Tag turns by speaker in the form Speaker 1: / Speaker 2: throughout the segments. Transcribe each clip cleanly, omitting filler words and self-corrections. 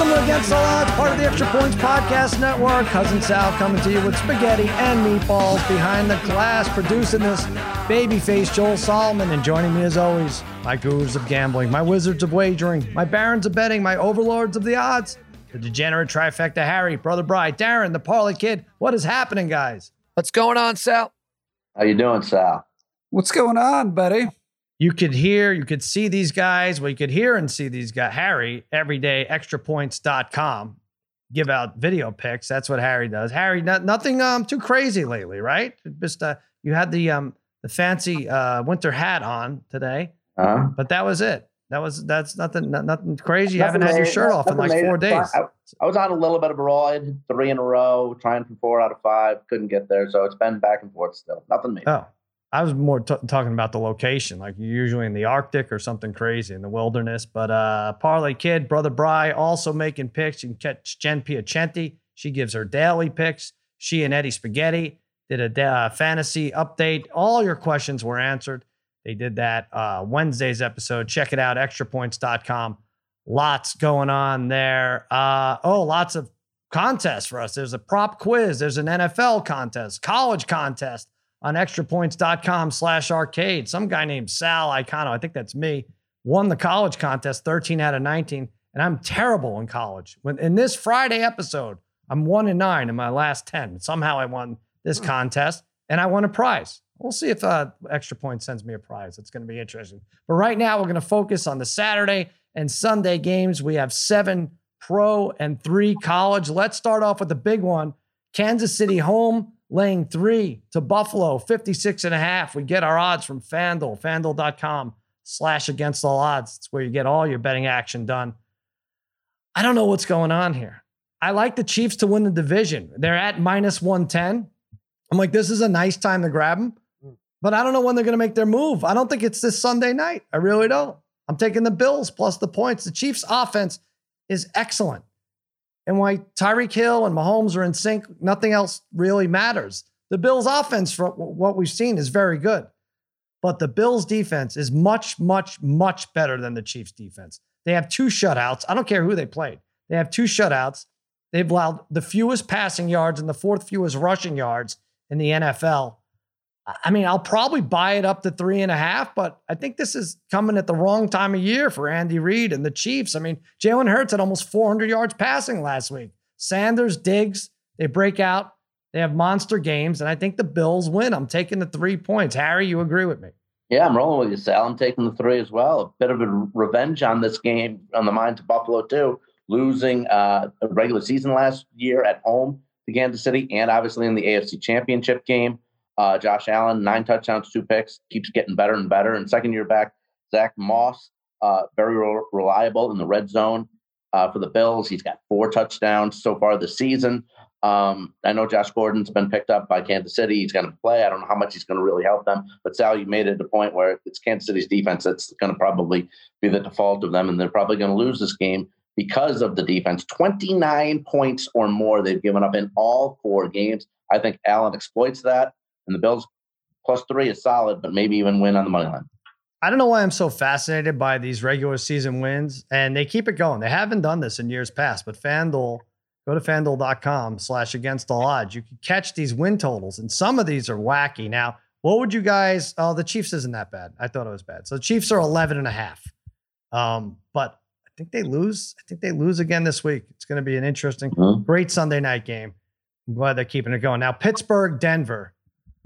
Speaker 1: Welcome to Against All Odds, part of the Extra Points Podcast Network. Cousin Sal coming to you with spaghetti and meatballs behind the glass, producing this babyface Joel Solomon, and joining me as always, my gurus of gambling, my wizards of wagering, my barons of betting, my overlords of the odds, the degenerate trifecta Harry, Brother Bry, Darren, the Parlay Kid. What is happening, guys?
Speaker 2: What's going on, Sal?
Speaker 3: How you doing, Sal?
Speaker 4: What's going on, buddy?
Speaker 1: You could see these guys. Well, you could hear and see these guys. Harry, every day, extrapoints.com, give out video picks. That's what Harry does. Harry, nothing too crazy lately, right? Just you had the fancy winter hat on today, but that was it. That's nothing crazy. You haven't had your shirt off in like 4 days.
Speaker 3: I was on a little bit of a roll. I had 3 in a row, trying for 4 out of 5. Couldn't get there, so it's been back and forth still. Nothing major.
Speaker 1: Oh. I was more talking about the location, like you're usually in the Arctic or something crazy in the wilderness. But Parlay Kid, Brother Bry, also making picks. You can catch Jen Piacenti. She gives her daily picks. She and Eddie Spaghetti did a fantasy update. All your questions were answered. They did that Wednesday's episode. Check it out, extrapoints.com. Lots going on there. Lots of contests for us. There's a prop quiz. There's an NFL contest, college contest. On extrapoints.com/arcade. Some guy named Sal Icano, I think that's me, won the college contest 13 out of 19. And I'm terrible in college. When in this Friday episode, I'm 1-9 in my last 10. Somehow I won this contest and I won a prize. We'll see if Extra Points sends me a prize. It's going to be interesting. But right now we're going to focus on the Saturday and Sunday games. We have 7 pro and 3 college. Let's start off with the big one. Kansas City home, laying 3 to Buffalo, 56.5. We get our odds from FanDuel, FanDuel.com/against all odds. It's where you get all your betting action done. I don't know what's going on here. I like the Chiefs to win the division. They're at -110. I'm like, this is a nice time to grab them, but I don't know when they're going to make their move. I don't think it's this Sunday night. I really don't. I'm taking the Bills plus the points. The Chiefs offense is excellent. And why Tyreek Hill and Mahomes are in sync, nothing else really matters. The Bills' offense, from what we've seen, is very good. But the Bills' defense is much, much, much better than the Chiefs' defense. They have 2 shutouts. I don't care who they played. They have 2 shutouts. They've allowed the fewest passing yards and the 4th fewest rushing yards in the NFL. I mean, I'll probably buy it up to 3.5, but I think this is coming at the wrong time of year for Andy Reid and the Chiefs. I mean, Jalen Hurts had almost 400 yards passing last week. Sanders, Diggs, they break out. They have monster games, and I think the Bills win. I'm taking the 3 points. Harry, you agree with me?
Speaker 3: Yeah, I'm rolling with you, Sal. I'm taking the 3 as well. A bit of a revenge on this game on the mind to Buffalo, too. Losing a regular season last year at home to Kansas City and obviously in the AFC Championship game. Josh Allen, 9 touchdowns, 2 picks, keeps getting better and better. And second year back, Zach Moss, very reliable in the red zone for the Bills. He's got 4 touchdowns so far this season. I know Josh Gordon's been picked up by Kansas City. He's going to play. I don't know how much he's going to really help them. But Sal, you made it a point where it's Kansas City's defense that's going to probably be the default of them, and they're probably going to lose this game because of the defense. 29 points or more they've given up in all 4 games. I think Allen exploits that. And the Bills +3 is solid, but maybe even win on the money line.
Speaker 1: I don't know why I'm so fascinated by these regular season wins, and they keep it going. They haven't done this in years past, but FanDuel, go to FanDuel.com/against all odds. You can catch these win totals, and some of these are wacky. Now, what would you guys? Oh, the Chiefs isn't that bad. I thought it was bad. So the Chiefs are 11.5. But I think they lose. I think they lose again this week. It's going to be an interesting, great Sunday night game. I'm glad they're keeping it going. Now, Pittsburgh, Denver.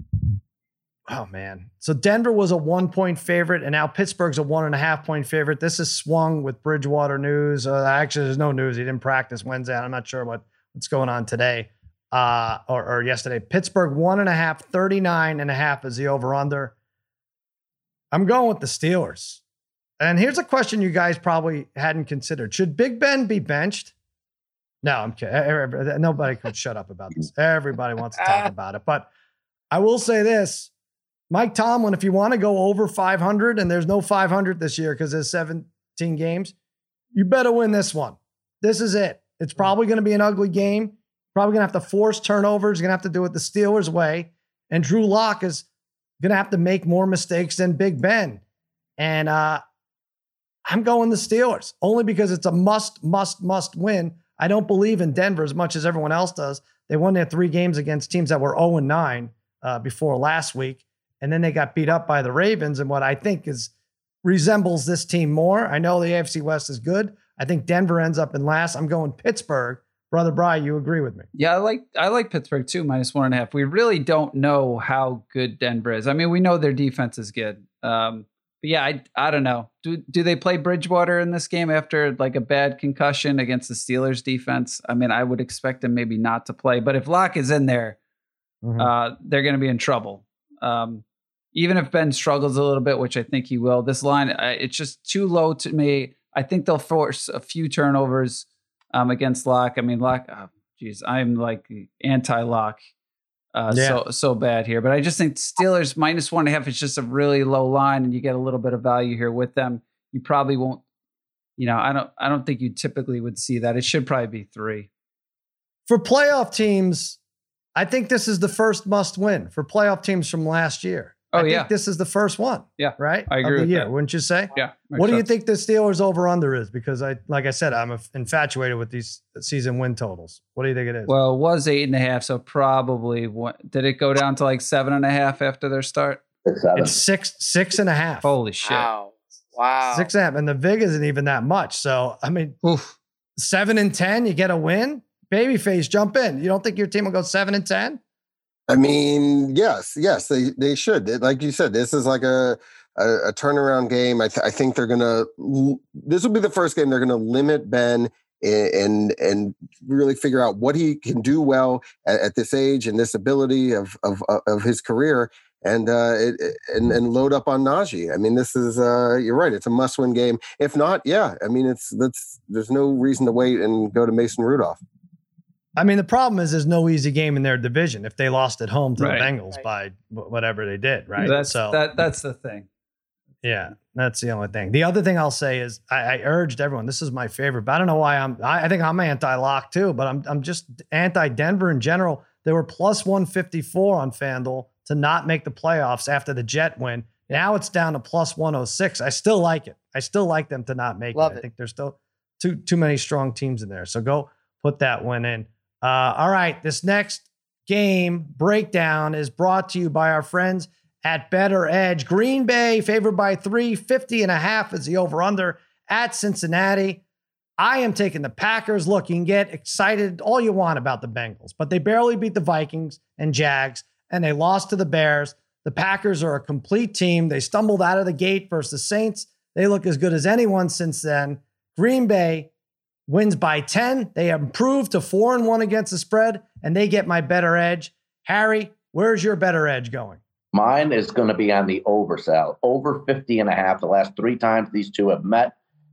Speaker 1: Oh, man. So Denver was a 1-point favorite, and now Pittsburgh's a 1.5-point favorite. This is swung with Bridgewater news. Actually, there's no news. He didn't practice Wednesday. I'm not sure what's going on today or yesterday. Pittsburgh 1.5, 39.5 is the over-under. I'm going with the Steelers. And here's a question you guys probably hadn't considered. Should Big Ben be benched? No, I'm kidding. Nobody could shut up about this. Everybody wants to talk about it. But I will say this. Mike Tomlin, if you want to go over 500, and there's no 500 this year because there's 17 games, you better win this one. This is it. It's probably going to be an ugly game. Probably going to have to force turnovers. You're going to have to do it the Steelers way. And Drew Lock is going to have to make more mistakes than Big Ben. And I'm going the Steelers only because it's a must win. I don't believe in Denver as much as everyone else does. They won their 3 games against teams that were 0-9 before last week. And then they got beat up by the Ravens in what I think resembles this team more. I know the AFC West is good. I think Denver ends up in last. I'm going Pittsburgh. Brother Bry, you agree with me?
Speaker 4: Yeah, I like Pittsburgh too, -1.5. We really don't know how good Denver is. I mean, we know their defense is good. But yeah, I don't know. Do they play Bridgewater in this game after like a bad concussion against the Steelers defense? I mean, I would expect him maybe not to play. But if Locke is in there, they're going to be in trouble. Even if Ben struggles a little bit, which I think he will, this line, it's just too low to me. I think they'll force a few turnovers against Locke. I mean, Locke, I'm like anti-Locke. So bad here, but I just think Steelers -1.5 is just a really low line, and you get a little bit of value here with them. You probably won't, I don't think you typically would see that. It should probably be 3.
Speaker 1: For playoff teams, I think this is the first must win for playoff teams from last year. I think this is the first one.
Speaker 4: Yeah.
Speaker 1: Right?
Speaker 4: I agree with that.
Speaker 1: Wouldn't you say?
Speaker 4: Yeah.
Speaker 1: What do you think the Steelers over under is? Because like I said, I'm infatuated with these season win totals. What do you think it is?
Speaker 4: Well, it was 8.5. So probably did it go down to like 7.5 after their start?
Speaker 1: It's 6.5.
Speaker 4: Holy shit.
Speaker 2: Wow.
Speaker 1: 6.5. And the VIG isn't even that much. So, I mean, 7-10, you get a win. Babyface, jump in. You don't think your team will go 7-10?
Speaker 5: I mean, yes, they should. Like you said, this is like a turnaround game. I think they're this will be the first game they're gonna limit Ben and really figure out what he can do well at this age and this ability of his career, and load up on Najee. I mean, this is you're right. It's a must-win game. If not, I mean, there's no reason to wait and go to Mason Rudolph.
Speaker 1: I mean, the problem is there's no easy game in their division if they lost at home to the Bengals by whatever they did, right?
Speaker 4: That's the thing.
Speaker 1: Yeah, that's the only thing. The other thing I'll say is I urged everyone. This is my favorite, but I don't know why I think I'm anti-lock too, but I'm just anti-Denver in general. They were +154 on FanDuel to not make the playoffs after the Jet win. Now it's down to +106. I still like it. I still like them to not make it. I think there's still too many strong teams in there. So go put that one in. All right, this next game breakdown is brought to you by our friends at Better Edge. Green Bay favored by 3, 50.5 is the over-under at Cincinnati. I am taking the Packers. Look, you can get excited all you want about the Bengals, but they barely beat the Vikings and Jags, and they lost to the Bears. The Packers are a complete team. They stumbled out of the gate versus the Saints. They look as good as anyone since then. Green Bay wins by 10. They improved to 4-1 against the spread, and they get my Better Edge. Harry, where's your Better Edge going?
Speaker 3: Mine is going to be on the over, Sal. Over 50.5. The last 3 times these two have met.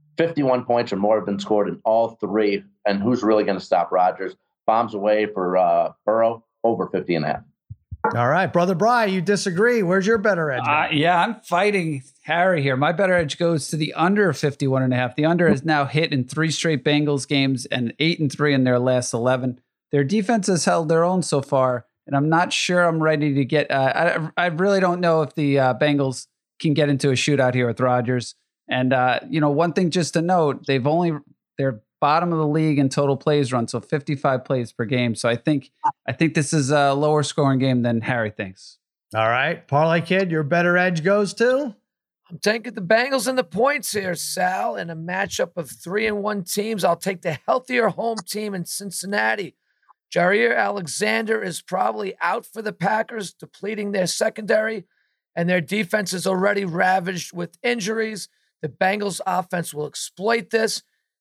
Speaker 3: 51 points or more have been scored in all 3. And who's really going to stop Rodgers? Bombs away for Burrow. Over 50.5.
Speaker 1: All right, Brother Bry, you disagree. Where's your Better Edge going?
Speaker 4: Yeah, I'm fighting Harry here. My Better Edge goes to the under 51.5. The under has now hit in 3 straight Bengals games and 8-3 in their last 11. Their defense has held their own so far, and I'm not sure I'm ready to get. I really don't know if the Bengals can get into a shootout here with Rodgers. And one thing just to note, they're bottom of the league in total plays run, so 55 plays per game. So I think this is a lower scoring game than Harry thinks.
Speaker 1: All right, Parlay Kid, your Better Edge goes to?
Speaker 2: I'm taking the Bengals and the points here, Sal. In a matchup of 3-1 teams, I'll take the healthier home team in Cincinnati. Jaire Alexander is probably out for the Packers, depleting their secondary, and their defense is already ravaged with injuries. The Bengals offense will exploit this.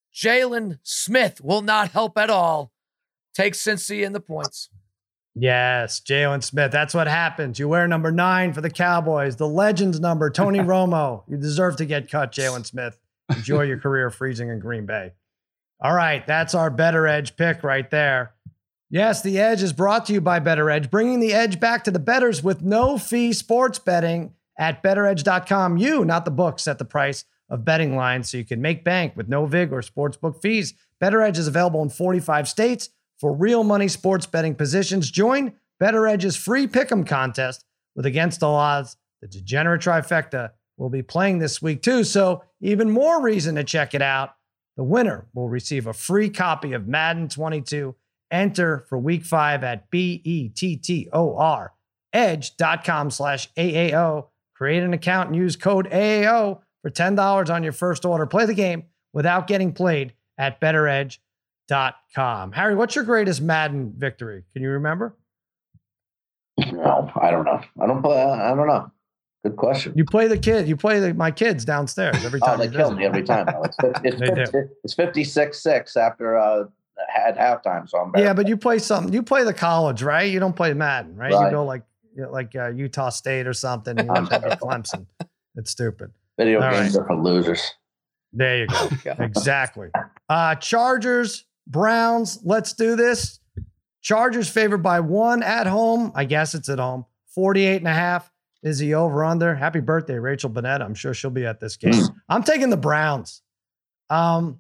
Speaker 2: Jalen Smith will not help at all. Take Cincy in the points.
Speaker 1: Yes, Jalen Smith. That's what happens. You wear number 9 for the Cowboys, the Legends number, Tony Romo. You deserve to get cut, Jalen Smith. Enjoy your career freezing in Green Bay. All right, that's our Better Edge pick right there. Yes, the Edge is brought to you by Better Edge, bringing the edge back to the bettors with no-fee sports betting at betteredge.com. You, not the book, set the price of betting lines so you can make bank with no VIG or sportsbook fees. Better Edge is available in 45 states for real money sports betting positions. Join Better Edge's free pick'em contest with Against All Odds, the degenerate trifecta, will be playing this week too. So even more reason to check it out. The winner will receive a free copy of Madden 22. Enter for week 5 at BETTOR edge.com/AAO. Create an account and use code AAO for $10 on your first order. Play the game without getting played at betteredge.com. Harry, what's your greatest Madden victory? Can you remember?
Speaker 3: No, I don't know. I don't know. Good question.
Speaker 1: You play the kid. You play my kids downstairs every time.
Speaker 3: Oh, they kill me every time. It's 56-6 after at halftime. So I'm better.
Speaker 1: Yeah, but you play something. You play the college, right? You don't play Madden, right? You go like Utah State or something. You know, Clemson. It's stupid.
Speaker 3: Video games are for losers.
Speaker 1: There you go. Exactly. Chargers, Browns. Let's do this. Chargers favored by 1 at home. I guess it's at home. 48.5 is the over under. Happy birthday, Rachel Bonnetta. I'm sure she'll be at this game. I'm taking the Browns. I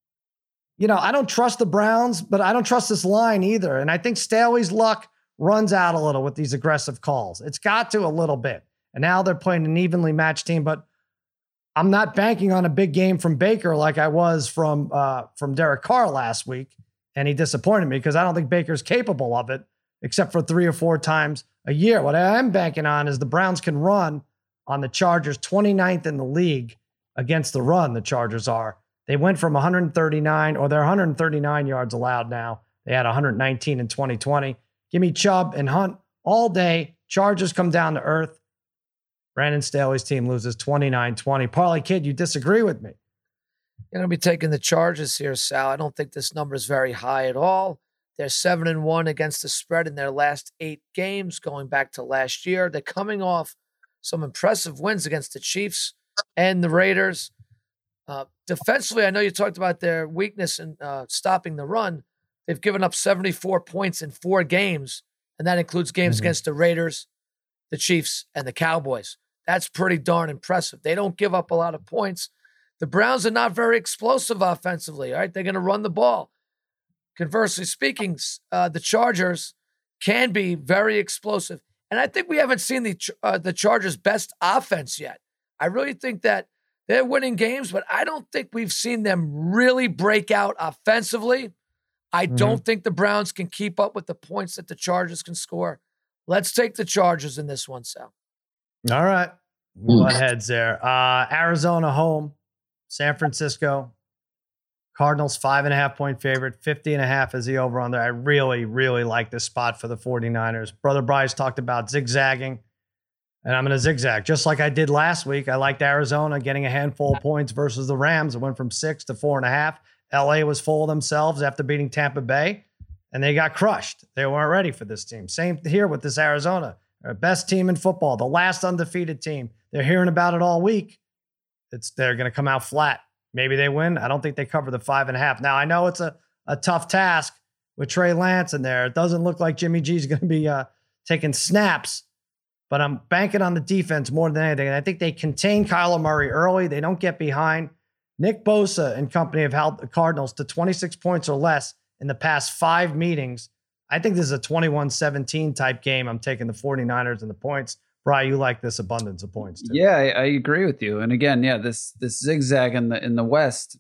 Speaker 1: don't trust the Browns, but I don't trust this line either. And I think Staley's luck runs out a little with these aggressive calls. It's got to a little bit. And now they're playing an evenly matched team, but I'm not banking on a big game from Baker like I was from Derek Carr last week. And he disappointed me because I don't think Baker's capable of it, except for 3 or 4 times a year. What I am banking on is the Browns can run on the Chargers, 29th in the league against the run, the Chargers are. They went from 139, or they're 139 yards allowed now. They had 119 in 2020. Give me Chubb and Hunt all day. Chargers come down to earth. Brandon Staley's team loses 29-20. Parlay Kid, you disagree with me.
Speaker 2: You're going to be taking the Chargers here, Sal. I don't think this number is very high at all. They're 7-1 against the spread in their last 8 games, going back to last year. They're coming off some impressive wins against the Chiefs and the Raiders. Defensively, I know you talked about their weakness in stopping the run. They've given up 74 points in 4 games, and that includes games against the Raiders, the Chiefs, and the Cowboys. That's pretty darn impressive. They don't give up a lot of points. The Browns are not very explosive offensively, all right? They're going to run the ball. Conversely speaking, the Chargers can be very explosive. And I think we haven't seen the Chargers' best offense yet. I really think that they're winning games, but I don't think we've seen them really break out offensively. I don't think the Browns can keep up with the points that the Chargers can score. Let's take the Chargers in this one, Sal.
Speaker 1: All right. Butt heads there. Arizona home. San Francisco. Cardinals 5.5-point favorite. 50.5 is the over under. I really, really like this spot for the 49ers. Brother Bryce talked about zigzagging, and I'm going to zigzag just like I did last week. I liked Arizona getting a handful of points versus the Rams. It went from 6 to 4.5. LA was full of themselves after beating Tampa Bay, and they got crushed. They weren't ready for this team. Same here with this Arizona. They're the best team in football, the last undefeated team. They're hearing about it all week. They're going to come out flat. Maybe they win. I don't think they cover the 5.5. Now, I know it's a tough task with Trey Lance in there. It doesn't look like Jimmy G is going to be taking snaps, but I'm banking on the defense more than anything. And I think they contain Kyler Murray early. They don't get behind. Nick Bosa and company have held the Cardinals to 26 points or less in the past 5 meetings. I think this is a 21-17 type game. I'm taking the 49ers and the points. Brian, you like this abundance of points too.
Speaker 4: Yeah, I agree with you. And again, this zigzag in the West,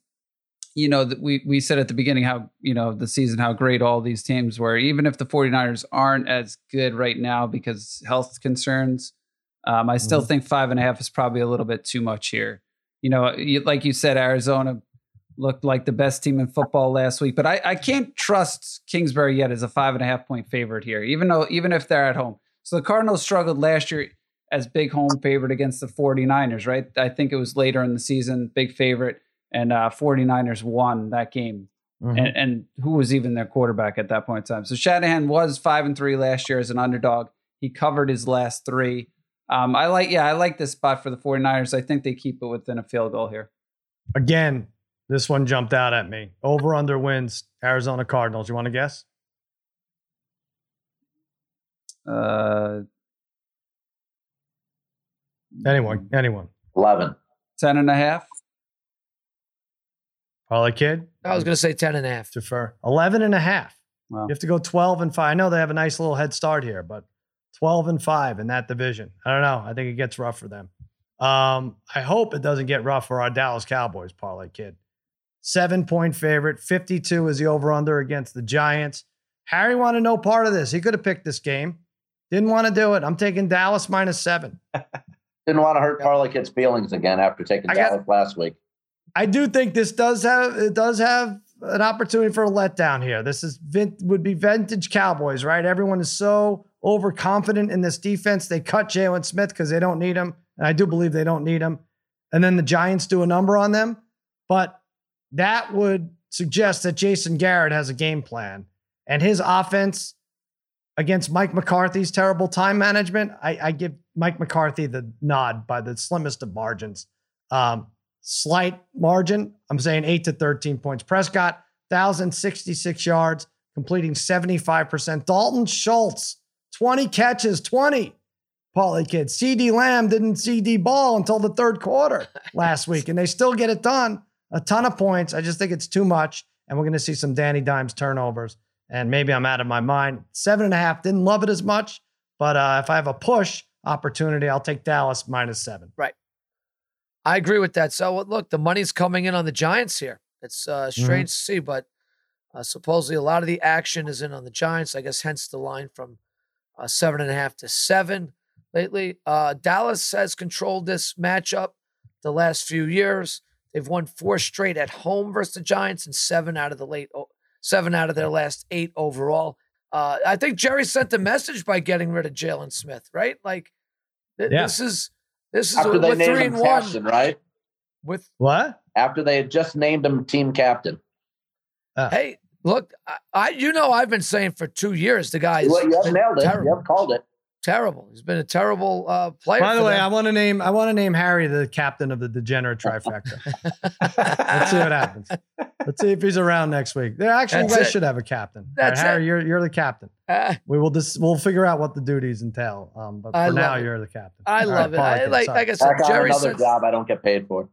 Speaker 4: we said at the beginning how, the season, how great all these teams were, even if the 49ers aren't as good right now because health concerns. I still think 5.5 is probably a little bit too much here. Like you said, Arizona looked like the best team in football last week, but I can't trust Kingsbury yet as a 5.5-point favorite here, even if they're at home. So the Cardinals struggled last year as big home favorite against the 49ers, right? I think it was later in the season, big favorite, and 49ers won that game. And who was even their quarterback at that point in time? So Shanahan was 5-3 last year as an underdog. He covered his last 3. I like this spot for the 49ers. I think they keep it within a field goal here.
Speaker 1: Again, this one jumped out at me. Over under wins, Arizona Cardinals. You want to guess? Anyone.
Speaker 3: 11.
Speaker 4: 10.5.
Speaker 1: Parlay Kid?
Speaker 2: I was going to say 10.5.
Speaker 1: Defer. 11.5.
Speaker 4: Wow.
Speaker 1: You have to go 12-5. I know they have a nice little head start here, but 12-5 in that division. I don't know. I think it gets rough for them. I hope it doesn't get rough for our Dallas Cowboys parlay kid. 7-point favorite. 52 is the over-under against the Giants. Harry wanted no part of this. He could have picked this game. Didn't want to do it. I'm taking Dallas -7.
Speaker 3: Didn't want to hurt Parlay Kid's feelings again after taking Dallas last week.
Speaker 1: I do think this does have an opportunity for a letdown here. This would be vintage Cowboys, right? Everyone is so overconfident in this defense. They cut Jalen Smith because they don't need him. And I do believe they don't need him. And then the Giants do a number on them. But that would suggest that Jason Garrett has a game plan. And his offense against Mike McCarthy's terrible time management, I give Mike McCarthy the nod by the slimmest of margins. Slight margin. I'm saying 8 to 13 points. Prescott, 1,066 yards, completing 75%. Dalton Schultz, 20 catches, 20. Paulie kid. CD Lamb didn't CD ball until the third quarter last week, and they still get it done. A ton of points. I just think it's too much, and we're going to see some Danny Dimes turnovers, and maybe I'm out of my mind. 7.5, didn't love it as much, but if I have a push opportunity, I'll take Dallas -7.
Speaker 2: Right. I agree with that. So look, the money's coming in on the Giants here. It's strange to see, but supposedly a lot of the action is in on the Giants. I guess hence the line from 7.5 to 7 lately. Dallas has controlled this matchup the last few years. They've won 4 straight at home versus the Giants and 7 out of their last 8 overall. I think Jerry sent a message by getting rid of Jalen Smith, right? Like this is
Speaker 3: after they
Speaker 2: with
Speaker 3: named
Speaker 2: 3
Speaker 3: him
Speaker 2: and 1
Speaker 3: captain, right?
Speaker 2: with
Speaker 1: What?
Speaker 3: After they had just named him team captain.
Speaker 2: Hey, look, I've been saying for 2 years the guy is
Speaker 3: You have nailed it.
Speaker 2: terrible.
Speaker 3: You have called it.
Speaker 2: Terrible. He's been a terrible player.
Speaker 1: By the
Speaker 2: for
Speaker 1: way,
Speaker 2: them.
Speaker 1: I want to name Harry the captain of the degenerate trifecta. Let's see what happens. Let's see if he's around next week. You guys should have a captain.
Speaker 2: That's
Speaker 1: Harry,
Speaker 2: it.
Speaker 1: you're the captain. We'll figure out what the duties entail. But for now, you're the captain.
Speaker 2: I love it. Like I said,
Speaker 3: I got
Speaker 2: Jerry
Speaker 3: another
Speaker 2: sent,
Speaker 3: job I don't get paid for.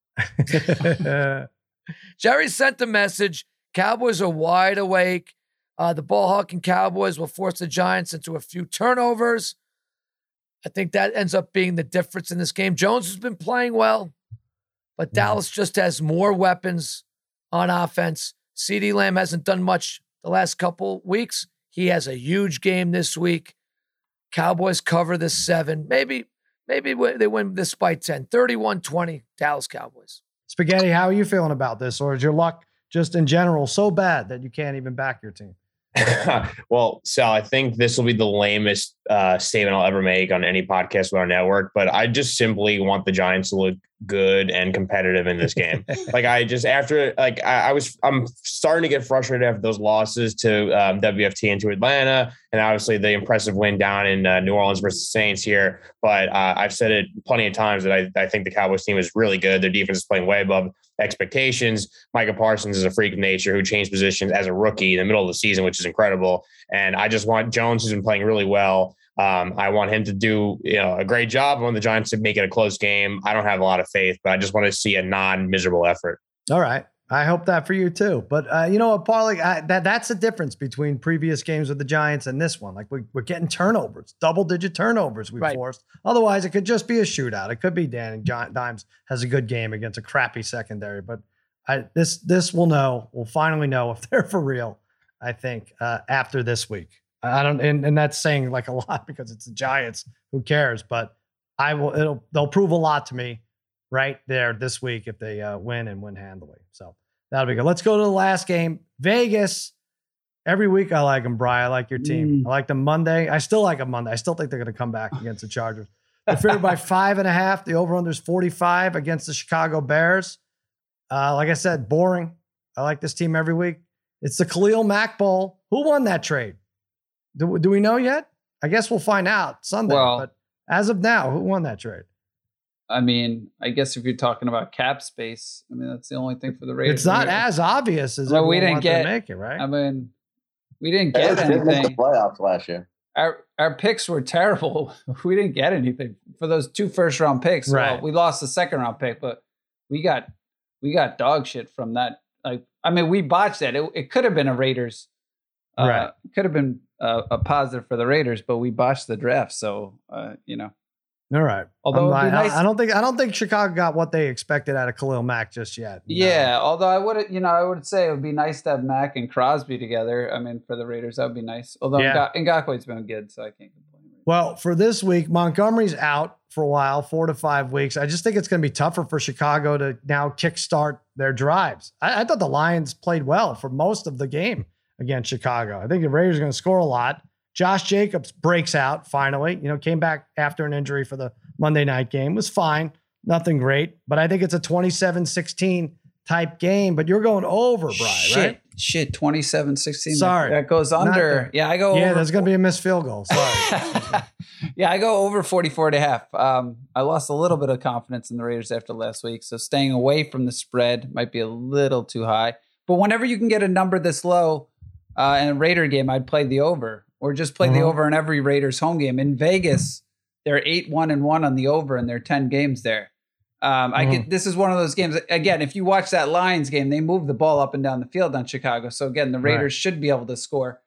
Speaker 2: Jerry sent the message. Cowboys are wide awake. The ball hawking Cowboys will force the Giants into a few turnovers. I think that ends up being the difference in this game. Jones has been playing well, but Dallas just has more weapons on offense. CeeDee Lamb hasn't done much the last couple weeks. He has a huge game this week. Cowboys cover this 7. Maybe they win this by 10. 31-20, Dallas Cowboys.
Speaker 1: Spaghetti, how are you feeling about this? Or is your luck just in general so bad that you can't even back your team?
Speaker 6: Well, Sal, I think this will be the lamest statement I'll ever make on any podcast with our network, but I just simply want the Giants to look good and competitive in this game. I'm starting to get frustrated after those losses to WFT and to Atlanta, and obviously the impressive win down in New Orleans versus the Saints here. But I've said it plenty of times that I think the Cowboys team is really good. Their defense is playing way above expectations. Micah Parsons is a freak of nature who changed positions as a rookie in the middle of the season, which is incredible. And I just want Jones, who's been playing really well. I want him to do a great job. I want the Giants to make it a close game. I don't have a lot of faith, but I just want to see a non-miserable effort.
Speaker 1: All right. I hope that for you too. But you know what, Parlay, that's the difference between previous games with the Giants and this one. Like we're getting turnovers, double-digit turnovers we forced. Otherwise, it could just be a shootout. It could be Danny Dimes has a good game against a crappy secondary. But this we'll know. We'll finally know if they're for real, I think, after this week. I don't, and that's saying like a lot because it's the Giants. Who cares? But they'll prove a lot to me right there this week if they win and win handily. So that'll be good. Let's go to the last game. Vegas. Every week I like them, Bri. I like your team. I like them Monday. I still like them Monday. I still think they're going to come back against the Chargers. They're favored by 5.5. The over-under is 45 against the Chicago Bears. Like I said, boring. I like this team every week. It's the Khalil Mack Bowl. Who won that trade? Do we know yet? I guess we'll find out Sunday.
Speaker 4: Well,
Speaker 1: but as of now, who won that trade?
Speaker 4: I mean, I guess if you're talking about cap space, I mean, that's the only thing for the Raiders.
Speaker 1: It's not as obvious as
Speaker 4: we didn't get
Speaker 1: to make it, right?
Speaker 4: I mean, we didn't get anything.
Speaker 3: They missed the playoffs last year.
Speaker 4: Our picks were terrible. We didn't get anything for those 2 first-round picks.
Speaker 1: Right.
Speaker 4: Well, we lost the second-round pick, but we got dog shit from that. Like, I mean, we botched that. It could have been a Raiders.
Speaker 1: Right.
Speaker 4: Could have been a positive for the Raiders, but we botched the draft. So,
Speaker 1: All right.
Speaker 4: Although it'd be nice.
Speaker 1: I don't think Chicago got what they expected out of Khalil Mack just yet. No.
Speaker 4: Yeah, although I would say it would be nice to have Mack and Crosby together. I mean, for the Raiders, that would be nice. Although Ngakoue's been good, so I can't complain.
Speaker 1: Well, for this week, Montgomery's out for a while, 4 to 5 weeks. I just think it's going to be tougher for Chicago to now kickstart their drives. I thought the Lions played well for most of the game against Chicago. I think the Raiders are going to score a lot. Josh Jacobs breaks out finally, came back after an injury for the Monday night game, was fine. Nothing great, but I think it's a 27-16 type game, but you're going over, Brian, right?
Speaker 4: Shit, 27-16.
Speaker 1: Sorry.
Speaker 4: That goes under. Yeah, I go over.
Speaker 1: Yeah, there's going to be a missed field goal. Sorry.
Speaker 4: Yeah, I go over 44.5. I lost a little bit of confidence in the Raiders after last week, so staying away from the spread might be a little too high. But whenever you can get a number this low in a Raider game, I'd play the over. Or just play the over in every Raiders home game. In Vegas, they're 8-1-1 on the over in their 10 games there. This is one of those games. Again, if you watch that Lions game, they move the ball up and down the field on Chicago. So again, the Raiders should be able to score.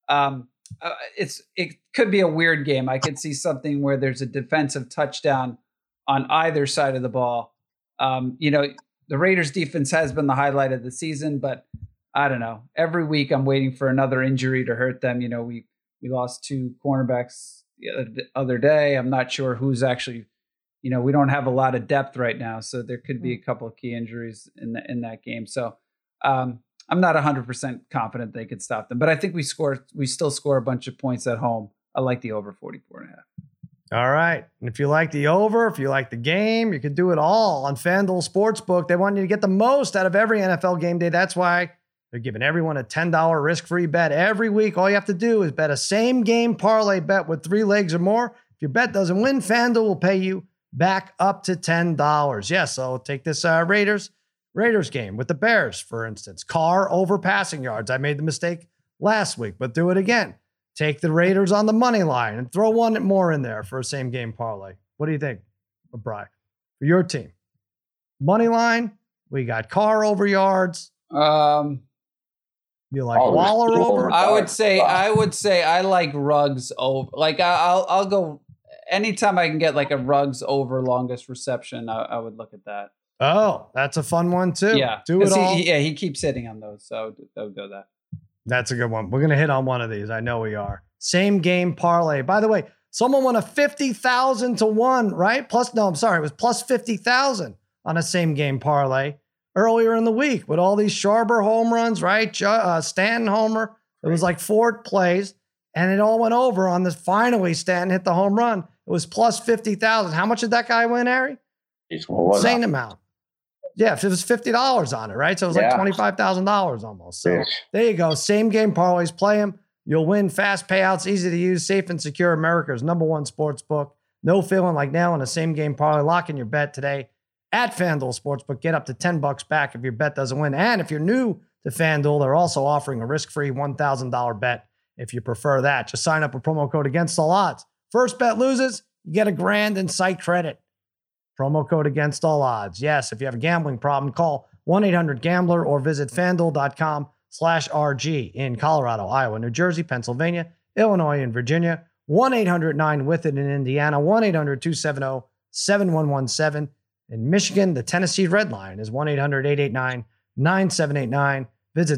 Speaker 4: It could be a weird game. I could see something where there's a defensive touchdown on either side of the ball. The Raiders defense has been the highlight of the season, but I don't know. Every week I'm waiting for another injury to hurt them. We lost 2 cornerbacks the other day. I'm not sure who's actually, we don't have a lot of depth right now. So there could be a couple of key injuries in that game. So I'm not 100% confident they could stop them. But I think we still score a bunch of points at home. I like the over 44.5.
Speaker 1: All right. And if you like the over, if you like the game, you can do it all on FanDuel Sportsbook. They want you to get the most out of every NFL game day. That's why they're giving everyone a $10 risk-free bet every week. All you have to do is bet a same-game parlay bet with 3 legs or more. If your bet doesn't win, FanDuel will pay you back up to $10. Yes, so take this Raiders game with the Bears, for instance. Carr over passing yards. I made the mistake last week, but do it again. Take the Raiders on the money line and throw one more in there for a same-game parlay. What do you think, Brian, for your team? Money line, we got Carr over yards. You like Waller over?
Speaker 4: I would say I like Ruggs over. Like I'll go anytime I can get like a Ruggs over longest reception. I would look at that.
Speaker 1: Oh, that's a fun one too.
Speaker 4: Yeah,
Speaker 1: do it all.
Speaker 4: He keeps hitting on those, so I would go that.
Speaker 1: That's a good one. We're gonna hit on one of these. I know we are. Same game parlay. By the way, someone won a 50,000 to 1, right? It was plus 50,000 on a same game parlay earlier in the week with all these Schwarber home runs, right? Stanton homer. It was like 4 plays, and it all went over on this. Finally, Stanton hit the home run. It was plus 50,000. How much did that guy win, Harry? Same amount. Yeah, it was $50 on it, right? So it was like $25,000 almost. So there you go. Same game parlays. Play them. You'll win fast payouts, easy to use, safe and secure. America's #1 sports book. No feeling like now in a same game parlay. Lock in your bet today at FanDuel Sportsbook. Get up to $10 back if your bet doesn't win. And if you're new to FanDuel, they're also offering a risk-free $1,000 bet if you prefer that. Just sign up with promo code Against All Odds. First bet loses, you get $1,000 in site credit. Promo code Against All Odds. Yes, if you have a gambling problem, call 1-800-GAMBLER or visit FanDuel.com/RG in Colorado, Iowa, New Jersey, Pennsylvania, Illinois, and Virginia. 1-800-9-WITH-IT in Indiana. 1-800-270-7117. In Michigan, the Tennessee Red Line is 1-800-889-9789. Visit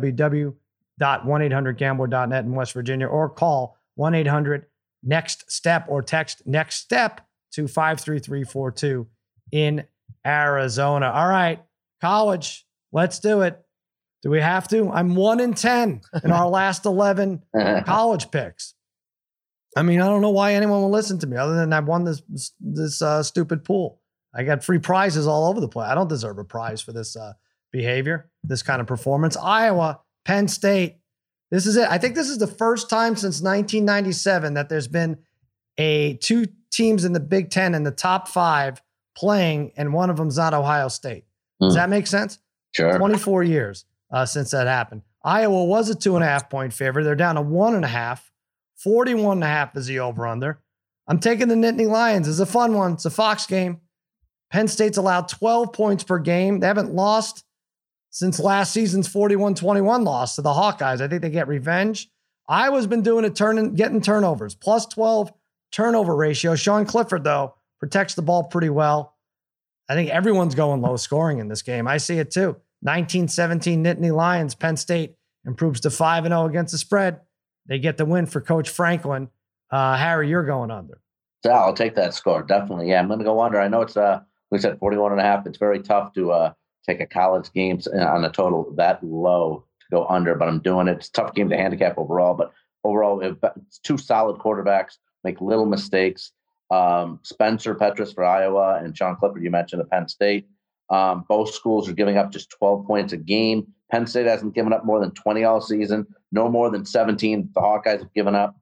Speaker 1: www.1800gambler.net in West Virginia or call 1-800-NEXT-STEP or text NEXT STEP to 53342 in Arizona. All right, college, let's do it. Do we have to? I'm 1-10 in our last 11 college picks. I mean, I don't know why anyone will listen to me other than I won this stupid pool. I got free prizes all over the place. I don't deserve a prize for this behavior, this kind of performance. Iowa, Penn State. This is it. I think this is the first time since 1997 that there's been 2 teams in the Big Ten in the top 5 playing, and one of them's not Ohio State. Does that make sense?
Speaker 3: Sure.
Speaker 1: 24 years since that happened. Iowa was a 2.5-point favorite. They're down to 1.5. 41.5 is the over-under. I'm taking the Nittany Lions. It's a fun one. It's a Fox game. Penn State's allowed 12 points per game. They haven't lost since last season's 41-21 loss to the Hawkeyes. I think they get revenge. Iowa's been doing it, getting turnovers. Plus 12 turnover ratio. Sean Clifford, though, protects the ball pretty well. I think everyone's going low scoring in this game. I see it too. 19-17 Nittany Lions. Penn State improves to 5-0 against the spread. They get the win for Coach Franklin. Harry, you're going under.
Speaker 3: So I'll take that score. Definitely. Yeah, I'm going to go under. I know it's, we said 41.5. It's very tough to take a college game on a total that low to go under, but I'm doing it. It's a tough game to handicap overall, but overall, it's two solid quarterbacks, make little mistakes. Spencer Petras for Iowa and Sean Clifford, you mentioned, at Penn State. Both schools are giving up just 12 points a game. Penn State hasn't given up more than 20 all season, no more than 17 the Hawkeyes have given up.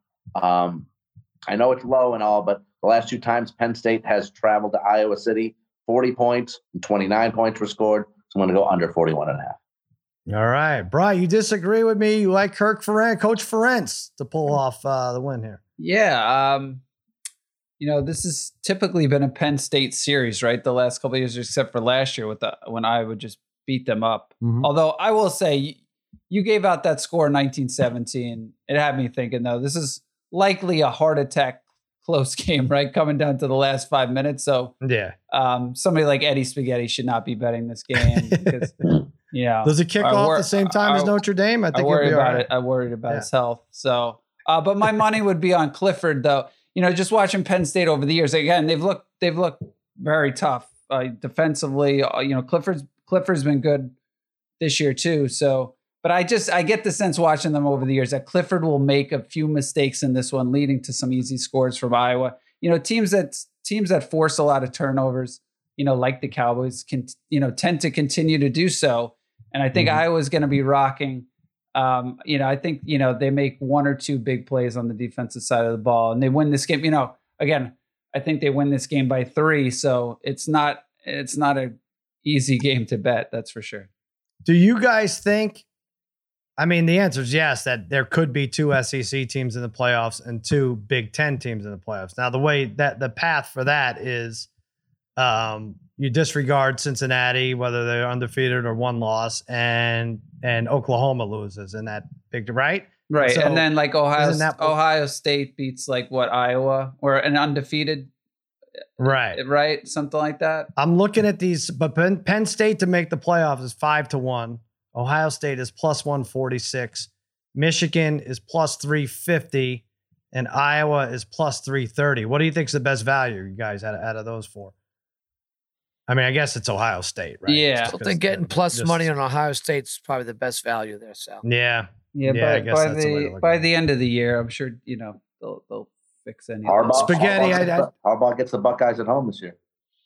Speaker 3: I know it's low and all, but the last two times Penn State has traveled to Iowa City, 40 points and 29 points were scored. So I'm going to go under 41.5.
Speaker 1: All right. Brian, you disagree with me. You like Coach Ferentz to pull off the win here.
Speaker 4: Yeah. This has typically been a Penn State series, right? The last couple of years, except for last year when Iowa just beat them up. Mm-hmm. Although I will say you gave out that score 19-17. It had me thinking, though, this is likely a heart attack close game, right? Coming down to the last 5 minutes. So
Speaker 1: yeah,
Speaker 4: somebody like Eddie Spaghetti should not be betting this game because,
Speaker 1: does it kick off the same time as Notre Dame? I think
Speaker 4: I worry about it. I worried about his health. So, but my money would be on Clifford, though. Just watching Penn State over the years, again, they've looked very tough defensively. Clifford's been good this year too. So, but I get the sense watching them over the years that Clifford will make a few mistakes in this one, leading to some easy scores from Iowa. Teams that force a lot of turnovers, like the Cowboys, can tend to continue to do so. And I think Iowa's going to be rocking. I think, they make one or two big plays on the defensive side of the ball and they win this game. Again, I think they win this game by 3. So it's not a easy game to bet. That's for sure.
Speaker 1: Do you guys think, the answer is yes, that there could be 2 SEC teams in the playoffs and 2 Big Ten teams in the playoffs. Now, the way that the path for that is you disregard Cincinnati, whether they're undefeated or 1 loss, and Oklahoma loses in that big, right?
Speaker 4: Right. So, and then like Ohio State beats Iowa or an undefeated.
Speaker 1: Right.
Speaker 4: Right. Something like that.
Speaker 1: I'm looking at these, but Penn State to make the playoffs is 5-1. Ohio State is plus 146. Michigan is plus 350. And Iowa is plus 330. What do you think is the best value, you guys, out of those 4? I guess it's Ohio State, right?
Speaker 2: Yeah. I think getting plus money on Ohio State's probably the best value there, Sal.
Speaker 1: Yeah.
Speaker 4: But by the end of the year, I'm sure, they'll fix any of those.
Speaker 1: Spaghetti.
Speaker 3: Harbaugh gets the Buckeyes at home this year.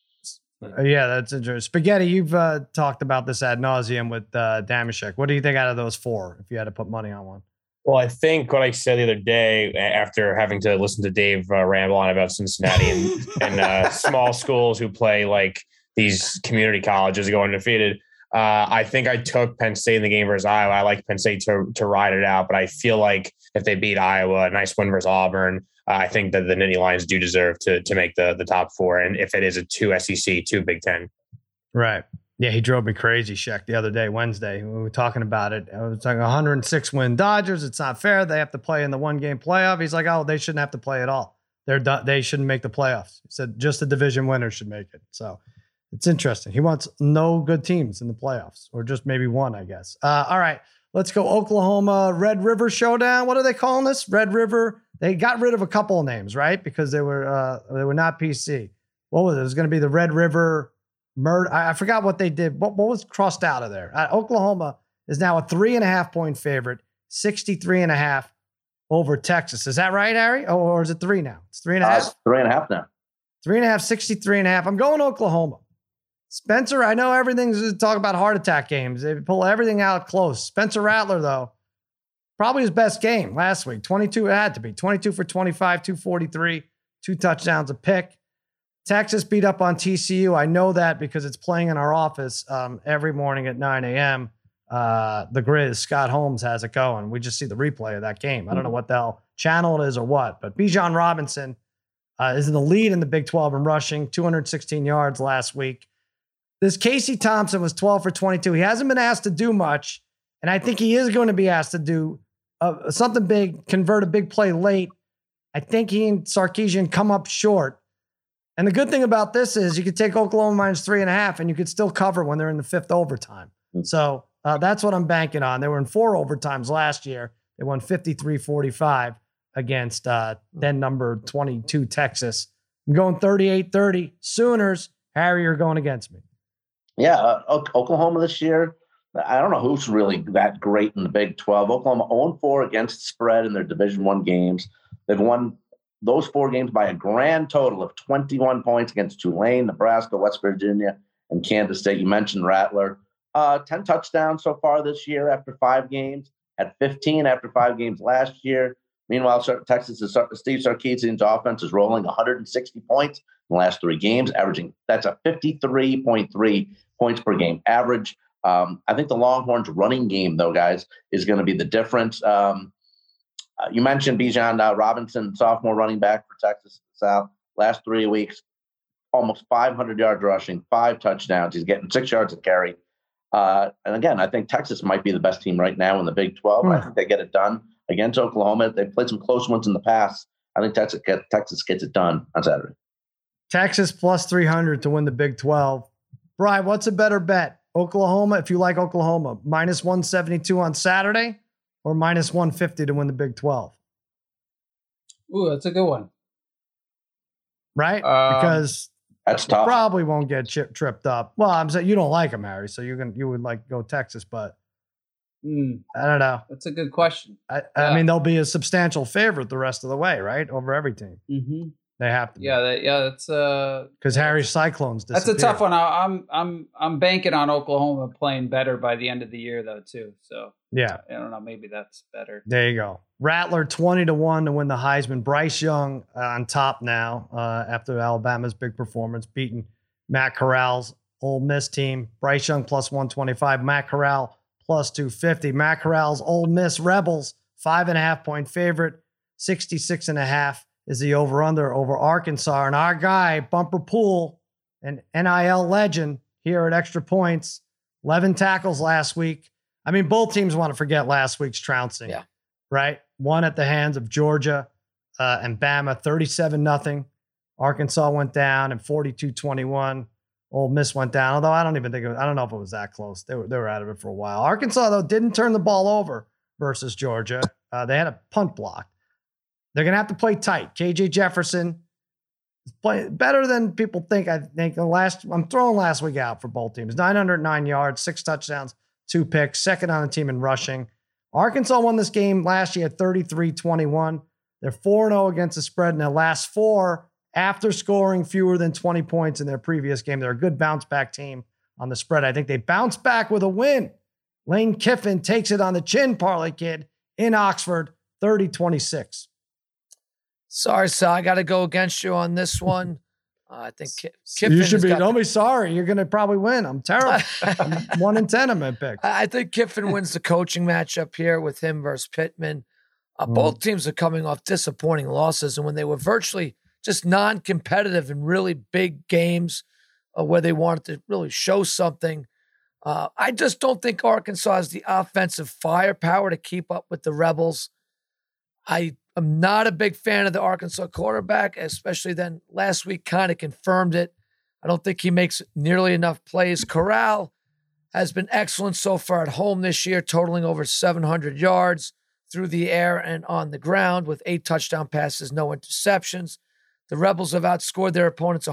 Speaker 1: Yeah, that's interesting. Spaghetti, you've talked about this ad nauseum with Damashek. What do you think out of those 4 if you had to put money on one?
Speaker 6: Well, I think what I said the other day after having to listen to Dave ramble on about Cincinnati and small schools who play like these community colleges go undefeated. I think I took Penn State in the game versus Iowa. I like Penn State to ride it out, but I feel like if they beat Iowa, a nice win versus Auburn, I think that the Nittany Lions do deserve to make the top 4. And if it is a 2 SEC, 2 Big Ten.
Speaker 1: Right. Yeah, he drove me crazy, Sheck, the other day, Wednesday. We were talking about it. I was talking 106 win Dodgers. It's not fair. They have to play in the 1-game playoff. He's like, oh, they shouldn't have to play at all. They're done. They shouldn't make the playoffs. He said just the division winner should make it. So it's interesting. He wants no good teams in the playoffs, or just maybe one, I guess. All right, let's go Oklahoma Red River Showdown. What are they calling this? Red River. They got rid of a couple of names, right? Because they were not PC. What was it? It was going to be the Red River Murder. I forgot what they did. What was crossed out of there? Oklahoma is now a 3.5-point favorite, 63.5 over Texas. Is that right, Harry? Oh, or is it 3 now? It's 3.5.
Speaker 3: 3.5 now.
Speaker 1: 3.5, 63.5. I'm going Oklahoma. Spencer, I know everything's talk about heart attack games. They pull everything out close. Spencer Rattler, though, probably his best game last week. 22, it had to be. 22 for 25, 243, 2 touchdowns, a pick. Texas beat up on TCU. I know that because it's playing in our office every morning at 9 a.m. The Grizz, Scott Holmes has it going. We just see the replay of that game. I don't know what the hell channel it is or what, but Bijan Robinson is in the lead in the Big 12 in rushing, 216 yards last week. This Casey Thompson was 12 for 22. He hasn't been asked to do much, and I think he is going to be asked to do something big, convert a big play late. I think he and Sarkisian come up short. And the good thing about this is you could take Oklahoma -3.5 and you could still cover when they're in the 5th overtime. So that's what I'm banking on. They were in 4 overtimes last year. They won 53-45 against then number 22 Texas. I'm going 38-30. Sooners. Harry, you're going against me.
Speaker 3: Yeah, Oklahoma this year, I don't know who's really that great in the Big 12. Oklahoma 0-4 against spread in their Division I games. They've won those 4 games by a grand total of 21 points against Tulane, Nebraska, West Virginia, and Kansas State. You mentioned Rattler. 10 touchdowns so far this year after 5 games, had 15 after 5 games last year. Meanwhile, Texas's Steve Sarkisian's offense is rolling 160 points in the last 3 games, averaging that's a 53.3 points per game average. I think the Longhorns' running game, though, guys, is going to be the difference. You mentioned Bijan Robinson, sophomore running back for Texas South. Last 3 weeks, almost 500 yards rushing, 5 touchdowns. He's getting 6 yards a carry. And again, I think Texas might be the best team right now in the Big 12. I think they get it done against Oklahoma. They've played some close ones in the past. I think Texas gets it done on Saturday.
Speaker 1: Texas +300 to win the Big 12. Brian, what's a better bet? Oklahoma, if you like Oklahoma, -172 on Saturday or -150 to win the Big 12?
Speaker 4: Ooh, that's a good one.
Speaker 1: Right? Because
Speaker 3: that's tough.
Speaker 1: Probably won't get tripped up. Well, I'm saying you don't like them, Harry, so you would like go Texas, but I don't know.
Speaker 4: That's a good question.
Speaker 1: I mean, they'll be a substantial favorite the rest of the way, right? Over every team.
Speaker 4: Mm-hmm.
Speaker 1: They have to.
Speaker 4: That's
Speaker 1: because Harry's Cyclones disappear.
Speaker 4: That's a tough one. I'm banking on Oklahoma playing better by the end of the year, though, too. So
Speaker 1: yeah,
Speaker 4: I don't know. Maybe that's better.
Speaker 1: There you go. Rattler 20-1 to win the Heisman. Bryce Young on top now after Alabama's big performance, beating Matt Corral's Ole Miss team. Bryce Young +125. Matt Corral +250. Matt Corral's Ole Miss Rebels 5.5-point favorite. 66.5 is the over-under over Arkansas. And our guy, Bumper Pool, an NIL legend here at Extra Points, 11 tackles last week. I mean, both teams want to forget last week's trouncing, right? One at the hands of Georgia and Bama, 37-0. Arkansas went down and 42-21. Ole Miss went down, although I don't know if it was that close. They were out of it for a while. Arkansas, though, didn't turn the ball over versus Georgia. They had a punt block. They're going to have to play tight. KJ Jefferson is playing better than people think. I think I'm throwing last week out for both teams. 909 yards, 6 touchdowns, 2 picks, second on the team in rushing. Arkansas won this game last year at 33-21. They're 4-0 against the spread in their last 4 after scoring fewer than 20 points in their previous game. They're a good bounce back team on the spread. I think they bounce back with a win. Lane Kiffin takes it on the chin, Parlay Kid, in Oxford, 30-26.
Speaker 2: Sorry, Sal, I got to go against you on this one. I think Kiffin.
Speaker 1: You should be. Don't be sorry. You're going to probably win. I'm terrible. I'm 1-10 on my picks.
Speaker 2: I think Kiffin wins the coaching matchup here with him versus Pittman. Both teams are coming off disappointing losses, and when they were virtually just non-competitive in really big games where they wanted to really show something, I just don't think Arkansas has the offensive firepower to keep up with the Rebels. I'm not a big fan of the Arkansas quarterback, especially then last week kind of confirmed it. I don't think he makes nearly enough plays. Corral has been excellent so far at home this year, totaling over 700 yards through the air and on the ground with 8 touchdown passes, no interceptions. The Rebels have outscored their opponents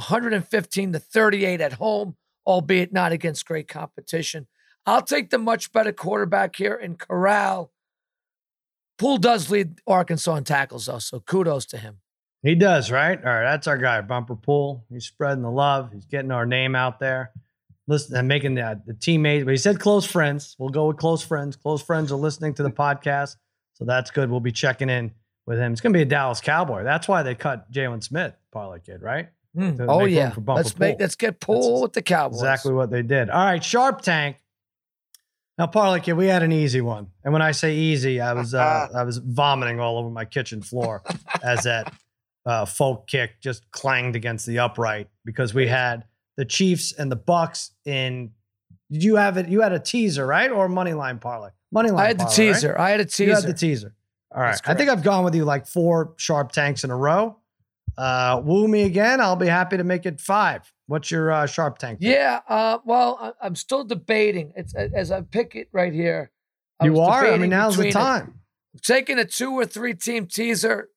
Speaker 2: 115-38 at home, albeit not against great competition. I'll take the much better quarterback here in Corral. Poole does lead Arkansas in tackles, though, so kudos to him.
Speaker 1: He does, right? All right, that's our guy, Bumper Poole. He's spreading the love. He's getting our name out there. Listen, and making the teammates. But he said close friends. We'll go with close friends. Close friends are listening to the podcast, so that's good. We'll be checking in with him. It's going to be a Dallas Cowboy. That's why they cut Jalen Smith, Parlay Kid, right?
Speaker 2: Oh, yeah. Let's get Poole with the Cowboys.
Speaker 1: Exactly what they did. All right, Sharp Tank. Now, Parlay Kid, we had an easy one. And when I say easy, I was vomiting all over my kitchen floor as that folk kick just clanged against the upright because we had the Chiefs and the Bucks in. Did you have it? You had a teaser, right? Or money line parlay? Money line.
Speaker 2: I had the teaser.
Speaker 1: Right?
Speaker 2: I had a teaser.
Speaker 1: You had the teaser. All right.
Speaker 2: That's
Speaker 1: I think
Speaker 2: correct.
Speaker 1: I've gone with you like 4 sharp tanks in a row. Woo me again. I'll be happy to make it 5. What's your sharp tank? pick?
Speaker 2: Yeah. Well, I'm still debating. It's as I pick it right here.
Speaker 1: You
Speaker 2: was
Speaker 1: are? I
Speaker 2: debating
Speaker 1: mean, now's the
Speaker 2: between
Speaker 1: time.
Speaker 2: taking a 2 or 3 team teaser.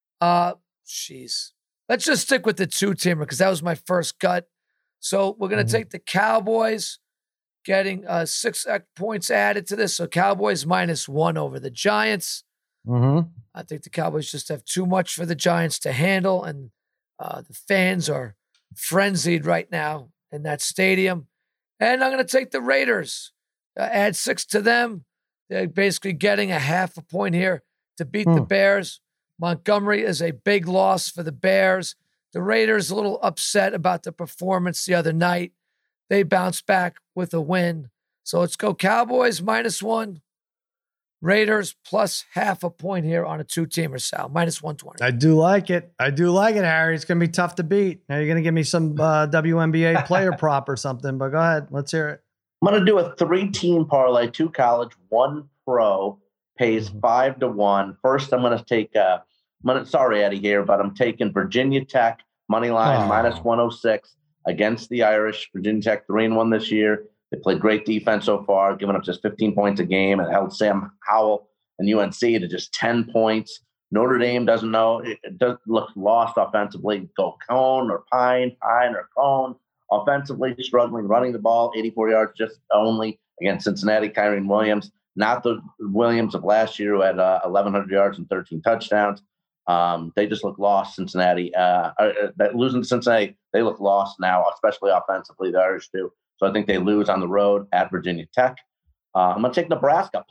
Speaker 2: Jeez. Let's just stick with the 2-teamer because that was my first gut. So we're going to take the Cowboys, getting 6 points added to this. So Cowboys -1 over the Giants.
Speaker 1: Mm-hmm.
Speaker 2: I think the Cowboys just have too much for the Giants to handle, and the fans are frenzied right now in that stadium. And I'm going to take the Raiders, add 6 to them. They're basically getting a half a point here to beat the Bears. Montgomery is a big loss for the Bears. The Raiders a little upset about the performance the other night. They bounced back with a win. So let's go Cowboys -1. Raiders plus half a point here on a 2-teamer, Sal. -120.
Speaker 1: I do like it. Harry. It's going to be tough to beat. Now you're going to give me some WNBA player prop or something, but go ahead. Let's hear it.
Speaker 3: I'm going to do a 3-team parlay, 2 college, 1 pro, pays 5 to 1. First, I'm going to take, sorry, Eddie here, but I'm taking Virginia Tech money line -106 against the Irish. Virginia Tech 3-1 this year. They played great defense so far, giving up just 15 points a game, and held Sam Howell and UNC to just 10 points. Notre Dame doesn't know. It does look lost offensively. Go Cone or Pine or Cone. Offensively struggling, running the ball, 84 yards just only against Cincinnati. Kyren Williams, not the Williams of last year who had 1,100 yards and 13 touchdowns. They just look lost, Cincinnati. Losing to Cincinnati, they look lost now, especially offensively, the Irish do. So I think they lose on the road at Virginia Tech. I'm going to take Nebraska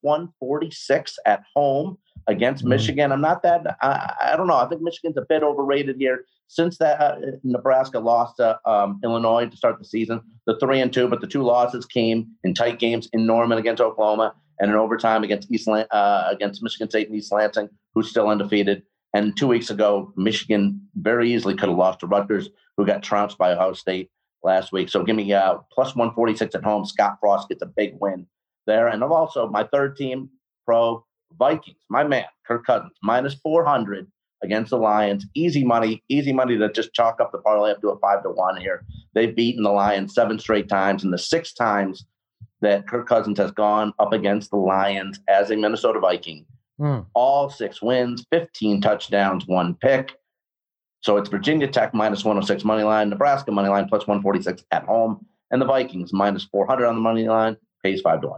Speaker 3: +146 at home against Michigan. I'm not that, I don't know. I think Michigan's a bit overrated here. Since that Nebraska lost to Illinois to start the season, the 3-2, but the 2 losses came in tight games in Norman against Oklahoma and in overtime against against Michigan State and East Lansing, who's still undefeated. And 2 weeks ago, Michigan very easily could have lost to Rutgers, who got trounced by Ohio State last week. So give me +146 at home. Scott Frost gets a big win there. And I'm also my 3rd team pro Vikings, my man, Kirk Cousins, -400 against the Lions. Easy money to just chalk up the parlay up to a 5 to 1 here. They've beaten the Lions 7 straight times, and the 6 times that Kirk Cousins has gone up against the Lions as a Minnesota Viking, all 6 wins, 15 touchdowns, 1 pick. So it's Virginia Tech -106 money line, Nebraska money line +146 at home, and the Vikings -400 on the money line, pays 5 to 1.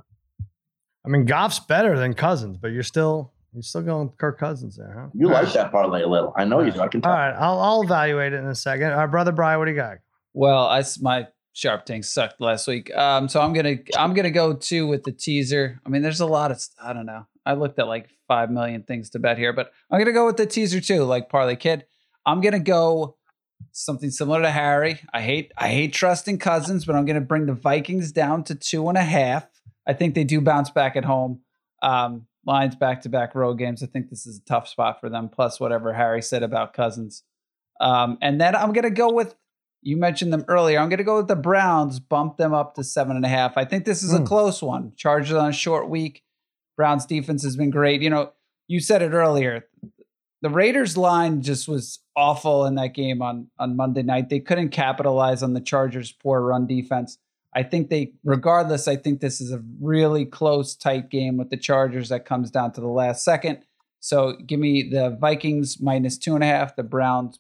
Speaker 1: I mean, Goff's better than Cousins, but you're still going with Kirk Cousins there, huh?
Speaker 3: You like that parlay a little. I know you do. I can tell.
Speaker 1: All right, I'll evaluate it in a second. All right, brother Brian, what do you got?
Speaker 4: Well, my sharp tank sucked last week. So I'm gonna go 2 with the teaser. I mean, there's a lot of, I don't know. I looked at like 5 million things to bet here, but I'm gonna go with the teaser too, like Parlay Kid. I'm gonna go something similar to Harry. I hate trusting Cousins, but I'm gonna bring the Vikings down to 2.5. I think they do bounce back at home. Lions back-to-back road games. I think this is a tough spot for them. Plus whatever Harry said about Cousins. And then I'm gonna go with, you mentioned them earlier. I'm gonna go with the Browns. Bump them up to 7.5. I think this is a close one. Chargers on a short week. Browns defense has been great. You know, you said it earlier. The Raiders line just was awful in that game on Monday night. They couldn't capitalize on the Chargers' poor run defense. I think regardless, I think this is a really close, tight game with the Chargers that comes down to the last second. So give me the Vikings -2.5, the Browns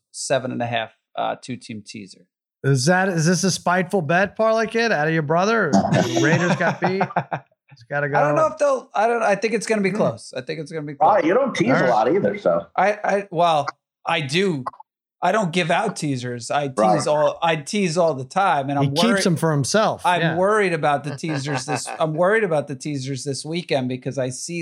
Speaker 4: +7.5, 2-team teaser.
Speaker 1: Is this a spiteful bet, Parlay Kid, out of your brother? Or the Raiders got beat. It's got to go.
Speaker 4: I don't know if they'll. I think it's going to be close. I think it's going to be close.
Speaker 3: Oh, you don't tease a lot either, so
Speaker 4: I do. I don't give out teasers. I tease all the time, and
Speaker 1: he keeps them for himself.
Speaker 4: I'm worried about the teasers I'm worried about the teasers this weekend because I see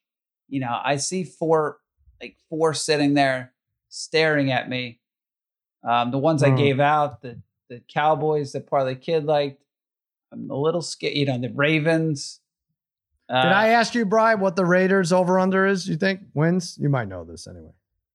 Speaker 4: I see four sitting there staring at me. The ones I gave out, the Cowboys that Parlay Kid liked. I'm a little scared. The Ravens.
Speaker 1: Did I ask you, Brian, what the Raiders over under is? You think wins? You might know this anyway.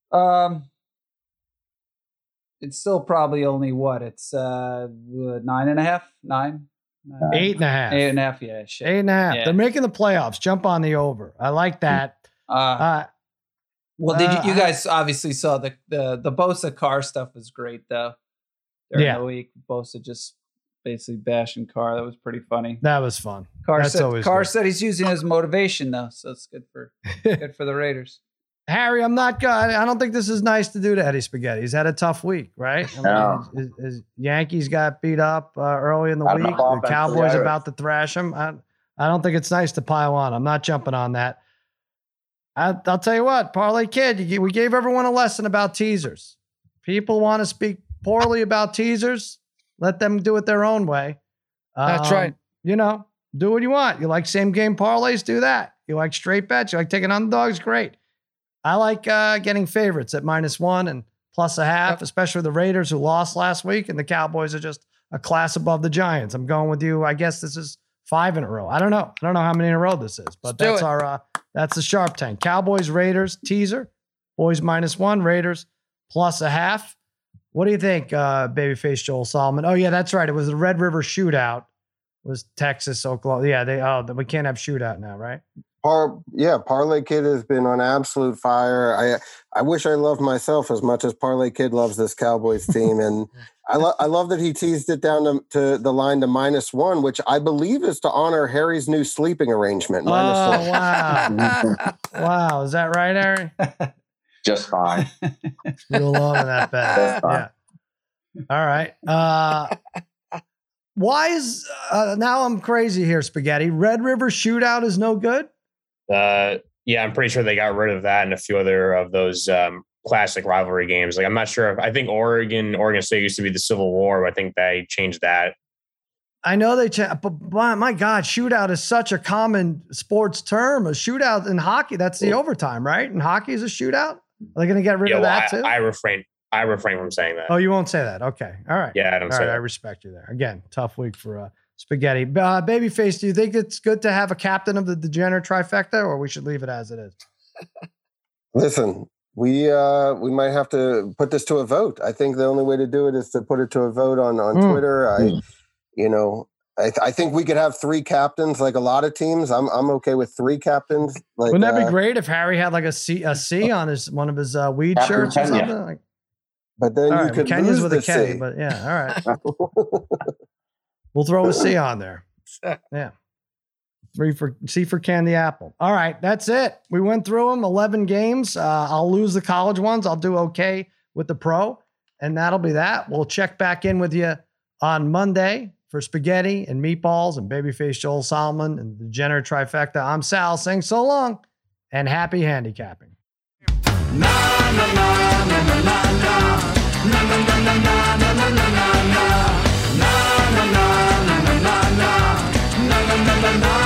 Speaker 4: It's still probably only what? It's 9.5, 9.
Speaker 1: 8.5.
Speaker 4: 8.5, yeah. Shit.
Speaker 1: 8.5.
Speaker 4: Yeah.
Speaker 1: They're making the playoffs. Jump on the over. I like that.
Speaker 4: Well, did you guys obviously saw the Bosa Carr stuff was great though. During the week, Bosa just basically bashing Carr. That was pretty funny.
Speaker 1: That was fun.
Speaker 4: Carr said he's using it as motivation though, so it's good for the Raiders.
Speaker 1: Harry, I'm not good. I don't think this is nice to do to Eddie Spaghetti. He's had a tough week, right? His Yankees got beat up early in the week. The Cowboys about to thrash him. I don't think it's nice to pile on. I'm not jumping on that. I'll tell you what, Parlay Kid, we gave everyone a lesson about teasers. People want to speak poorly about teasers. Let them do it their own way.
Speaker 2: That's right.
Speaker 1: You know, do what you want. You like same game parlays? Do that. You like straight bets? You like taking underdogs? Great. I like getting favorites at -1 and +0.5, especially the Raiders who lost last week, and the Cowboys are just a class above the Giants. I'm going with you. I guess this is 5 in a row. I don't know how many in a row this is, but that's that's the Sharp Tank. Cowboys, Raiders, teaser. Boys -1, Raiders +0.5. What do you think, babyface Joel Solomon? Oh, yeah, that's right. It was the Red River Shootout. It was Texas, Oklahoma. Yeah, we can't have shootout now, right?
Speaker 5: Parlay Kid has been on absolute fire. I wish I loved myself as much as Parlay Kid loves this Cowboys team, and I love that he teased it down to the line to -1, which I believe is to honor Harry's new sleeping arrangement. -1.
Speaker 1: Wow! Wow, is that right, Harry?
Speaker 3: Just fine.
Speaker 1: Real long in that bet. Yeah. All right. Why is now I'm crazy here, Spaghetti? Red River Shootout is no good.
Speaker 6: Yeah, I'm pretty sure they got rid of that and a few other of those classic rivalry games. Like, I'm not sure I think Oregon State used to be the Civil War, but I think they changed that.
Speaker 1: I know they changed, but my God, shootout is such a common sports term. A shootout in hockey, that's the overtime, right? And hockey is a shootout. Are they going to get rid of that too?
Speaker 6: I refrain from saying that.
Speaker 1: Oh, you won't say that. Okay. All right.
Speaker 6: Yeah, I don't say that.
Speaker 1: I respect you there. Again, tough week for Spaghetti. Babyface, do you think it's good to have a captain of the degenerate trifecta, or we should leave it as it is?
Speaker 5: Listen, we might have to put this to a vote. I think the only way to do it is to put it to a vote on Twitter. I think we could have 3 captains, like a lot of teams. I'm okay with 3 captains. Like,
Speaker 1: wouldn't that be great if Harry had like a C on one of his weed shirts or something? Like,
Speaker 5: but then you could
Speaker 1: Kenya's
Speaker 5: lose
Speaker 1: with
Speaker 5: the
Speaker 1: a K.
Speaker 5: C.
Speaker 1: But yeah, all right. We'll throw a C on there. Yeah. C for Candy Apple. All right, that's it. We went through them, 11 games. I'll lose the college ones. I'll do okay with the pro, and that'll be that. We'll check back in with you on Monday for Spaghetti and Meatballs and Babyface Joel Solomon and the Degenerate Trifecta. I'm Sal saying so long and happy handicapping. Na na na na na na na na na na na na na na na na.